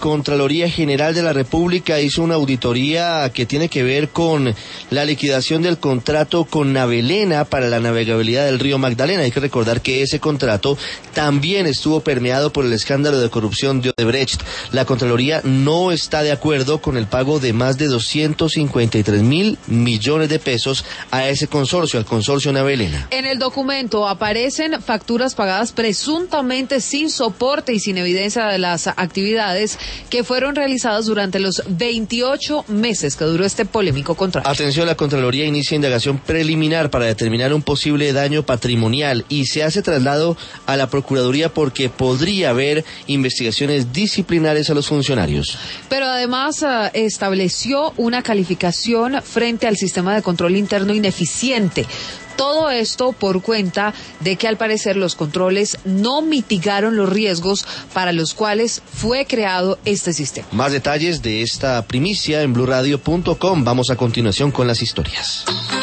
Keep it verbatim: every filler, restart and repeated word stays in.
Contraloría General de la República hizo una auditoría que tiene que ver con la liquidación del contrato con Navelena para la navegabilidad del río Magdalena. Hay que recordar que ese contrato también estuvo permeado por el escándalo de corrupción de Odebrecht. La Contraloría no está de acuerdo con el pago de más de doscientos cincuenta y tres mil millones de pesos a ese consorcio, al consorcio Navelena. En el documento aparecen facturas pagadas presuntamente sin soporte y sin evidencia de las actividades que fueron realizadas durante los veintiocho meses que duró este polémico contrato. Atención, la Contraloría inicia indagación preliminar para determinar un posible daño patrimonial y se hace traslado a la Procuraduría porque podría haber investigaciones disciplinares a los funcionarios. Pero además uh, estableció una calificación frente al sistema de control interno ineficiente. Todo esto por cuenta de que al parecer los controles no mitigaron los riesgos para los cuales fue creado este sistema. Más detalles de esta primicia en blue radio punto com. Vamos a continuación con las historias.